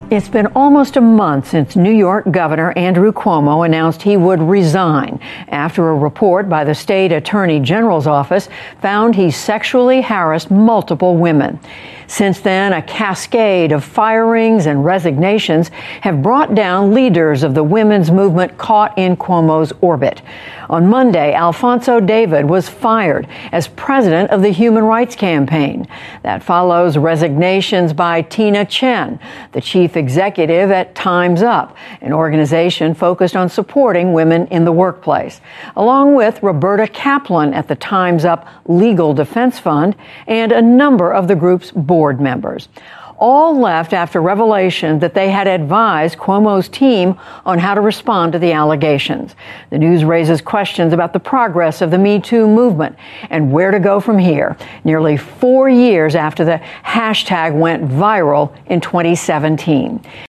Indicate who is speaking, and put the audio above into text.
Speaker 1: It's been almost a month since New York Governor Andrew Cuomo announced he would resign after a report by the state attorney general's office found he sexually harassed multiple women. Since then, a cascade of firings and resignations have brought down leaders of the women's movement caught in Cuomo's orbit. On Monday, Alphonso David was fired as president of the Human Rights Campaign. That follows resignations by Tina Chen, the chief executive at Time's Up, an organization focused on supporting women in the workplace, along with Roberta Kaplan at the Time's Up Legal Defense Fund and a number of the group's board members. All left after revelation that they had advised Cuomo's team on how to respond to the allegations. The news raises questions about the progress of the Me Too movement and where to go from here, nearly 4 years after the hashtag went viral in 2017.